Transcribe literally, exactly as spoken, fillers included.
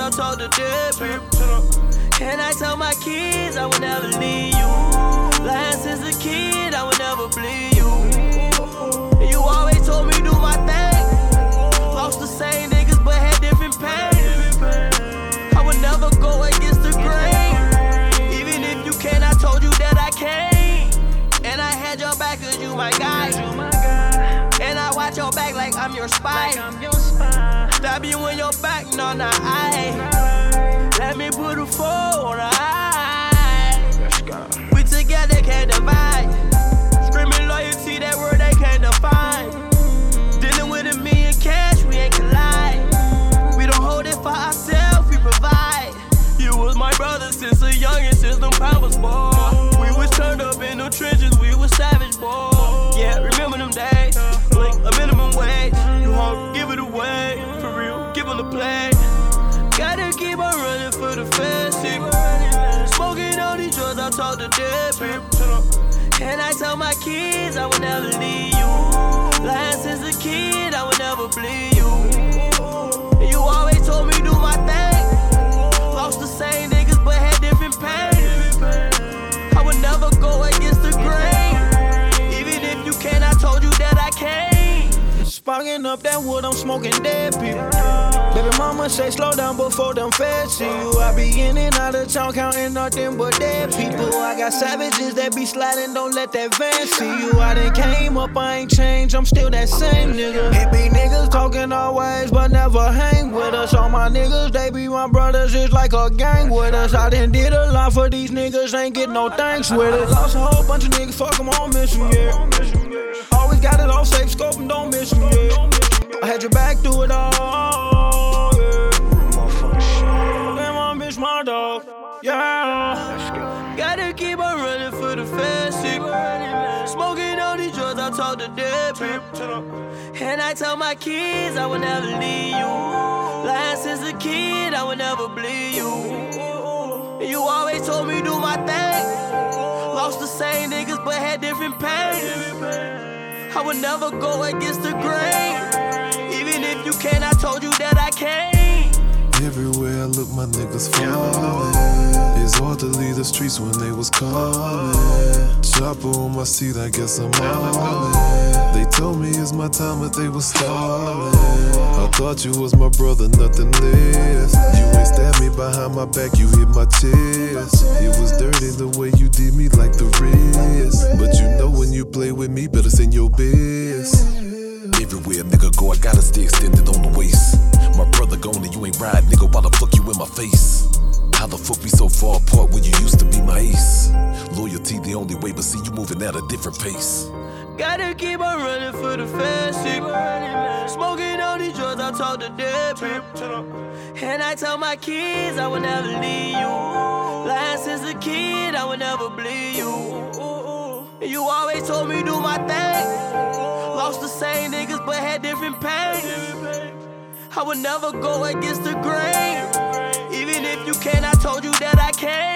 I talk to dead people. And I tell my kids I would never leave you. Lying since a kid, I would never bleed you. And you always told me do my thing. Lost the same niggas but had different pain. I would never go against the grain. Even if you can, I told you that I can't. And I had your back cause you my guy. And I watch your back like I'm your spy. Stab you in your back, no, nah, I. Let me put a four on the eye. We together can't divide. Screaming loyalty, that word they can't define. Dealing with a million cash, we ain't collide. We don't hold it for ourselves, we provide. You was my brother since a youngin', since them powers, boy. We was turned up in the trenches, we was savage, boy. Yeah, remember them days, like a minimum wage. You won't give it away, for real, give them the play. Gotta keep on running for the fancy. Smoking on these drugs, I talk to dead people. And I tell my kids I would never leave you. Lying since a kid, I would never bleed you. And you always told me do my thing. Lost the same niggas but had different pain. I would never go against the grain. Even if you can, I told you that I can't. Sparking up that wood, I'm smoking dead people. Baby mama say slow down before them feds see you. I be in and out of town counting nothing but dead people. I got savages that be sliding, don't let that van see you. I done came up, I ain't changed, I'm still that same nigga. It be niggas talking always, but never hang with us. All my niggas, they be my brothers, it's like a gang with us. I done did a lot for these niggas, ain't get no thanks with it. Lost a whole bunch of niggas, fuck them, all miss them, yeah. Always got it all safe, scope and don't miss them, yeah. I had your back through it all, yeah. Damn, I miss my dog, yeah. Gotta keep on running for the fancy. Smoking on these drugs, I talk to dead people. And I tell my kids I would never leave you. Lying since a kid, I would never bleed you. And you always told me do my thing. Lost the same niggas but had different pain. I would never go against the grain. Even if you can, I told you that I can't. Everywhere I look, my niggas falling. It's hard to leave the streets when they was calling. Chopper on my seat, I guess I'm all in. They told me it's my time, but they was stalling. I thought you was my brother, nothing less. You ain't stabbed me behind my back, you hit my chest. It was dirty the way you did me like the rest. But you know when you play with me, better send your best. Everywhere nigga go, I gotta stay extended on the waist. My brother gone and you ain't ride, nigga, why the fuck you in my face? How the fuck we so far apart when you used to be my ace? Loyalty the only way, but see you moving at a different pace. Gotta keep on running for the fancy. Smoking on these drugs, I talk to dead people. And I tell my kids I would never leave you. Lying since a kid, I would never bleed you. And you always told me do my thing. Lost the same niggas but had different pain. I would never go against the grain. Even if you can, I told you that I can't.